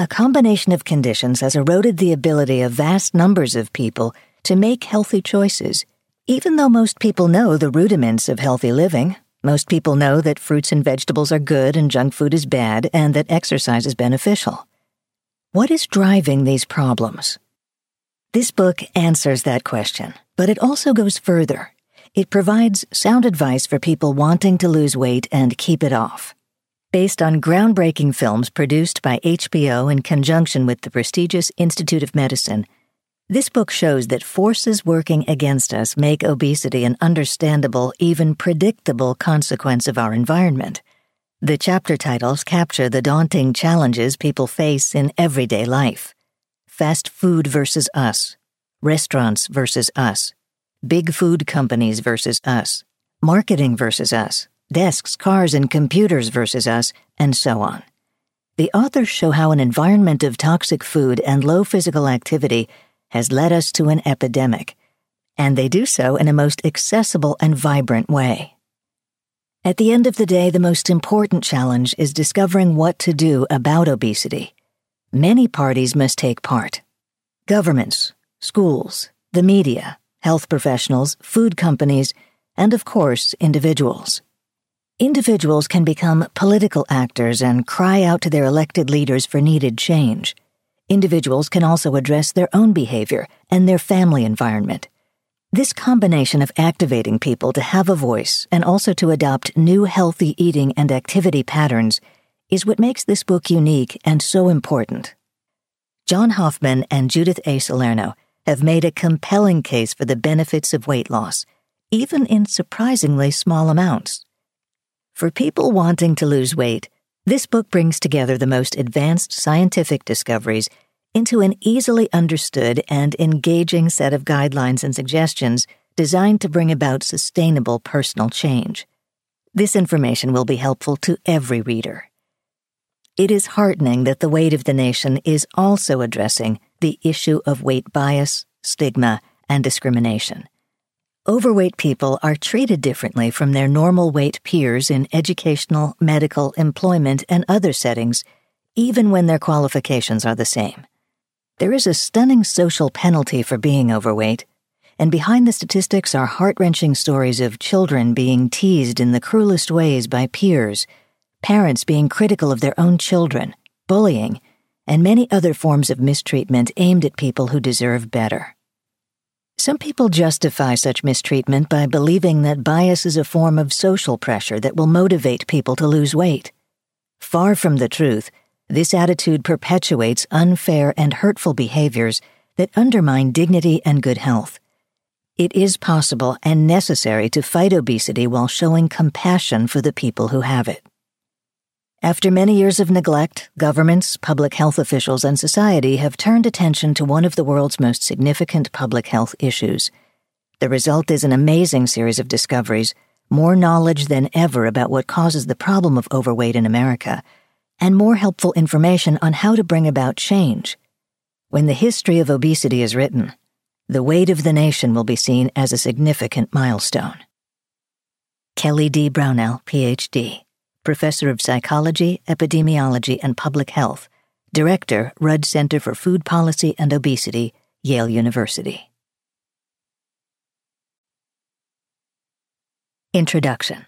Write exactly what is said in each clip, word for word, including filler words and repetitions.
a combination of conditions has eroded the ability of vast numbers of people to make healthy choices. Even though most people know the rudiments of healthy living, most people know that fruits and vegetables are good and junk food is bad, and that exercise is beneficial. What is driving these problems? This book answers that question, but it also goes further. It provides sound advice for people wanting to lose weight and keep it off. Based on groundbreaking films produced by H B O in conjunction with the prestigious Institute of Medicine, this book shows that forces working against us make obesity an understandable, even predictable consequence of our environment. The chapter titles capture the daunting challenges people face in everyday life. Fast food versus us. Restaurants versus us. Big food companies versus us. Marketing versus us. Desks, cars, and computers versus us, and so on. The authors show how an environment of toxic food and low physical activity has led us to an epidemic, and they do so in a most accessible and vibrant way. At the end of the day, the most important challenge is discovering what to do about obesity. Many parties must take part. Governments, schools, the media, health professionals, food companies, and of course, individuals. Individuals can become political actors and cry out to their elected leaders for needed change. Individuals can also address their own behavior and their family environment. This combination of activating people to have a voice and also to adopt new healthy eating and activity patterns is what makes this book unique and so important. John Hoffman and Judith A. Salerno have made a compelling case for the benefits of weight loss, even in surprisingly small amounts. For people wanting to lose weight, this book brings together the most advanced scientific discoveries into an easily understood and engaging set of guidelines and suggestions designed to bring about sustainable personal change. This information will be helpful to every reader. It is heartening that The Weight of the Nation is also addressing the issue of weight bias, stigma, and discrimination. Overweight people are treated differently from their normal weight peers in educational, medical, employment, and other settings, even when their qualifications are the same. There is a stunning social penalty for being overweight, and behind the statistics are heart-wrenching stories of children being teased in the cruelest ways by peers, parents being critical of their own children, bullying, and many other forms of mistreatment aimed at people who deserve better. Some people justify such mistreatment by believing that bias is a form of social pressure that will motivate people to lose weight. Far from the truth, this attitude perpetuates unfair and hurtful behaviors that undermine dignity and good health. It is possible and necessary to fight obesity while showing compassion for the people who have it. After many years of neglect, governments, public health officials, and society have turned attention to one of the world's most significant public health issues. The result is an amazing series of discoveries, more knowledge than ever about what causes the problem of overweight in America, and more helpful information on how to bring about change. When the history of obesity is written, The Weight of the Nation will be seen as a significant milestone. Kelly D. Brownell, P H D Professor of Psychology, Epidemiology, and Public Health, Director, Rudd Center for Food Policy and Obesity, Yale University. Introduction.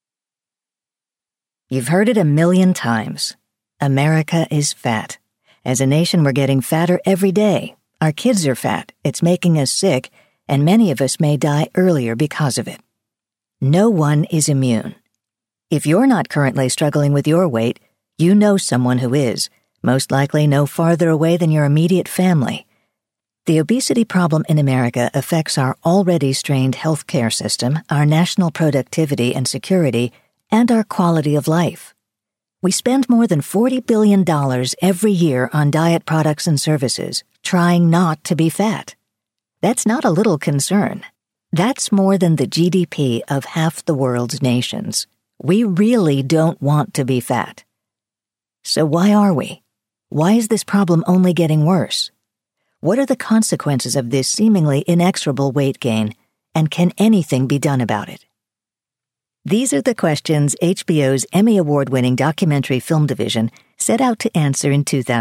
You've heard it a million times. America is fat. As a nation, we're getting fatter every day. Our kids are fat. It's making us sick, and many of us may die earlier because of it. No one is immune. If you're not currently struggling with your weight, you know someone who is, most likely no farther away than your immediate family. The obesity problem in America affects our already strained healthcare system, our national productivity and security, and our quality of life. We spend more than forty billion dollars every year on diet products and services, trying not to be fat. That's not a little concern. That's more than the G D P of half the world's nations. We really don't want to be fat. So why are we? Why is this problem only getting worse? What are the consequences of this seemingly inexorable weight gain, and can anything be done about it? These are the questions H B O's Emmy Award-winning documentary film division set out to answer in two thousand.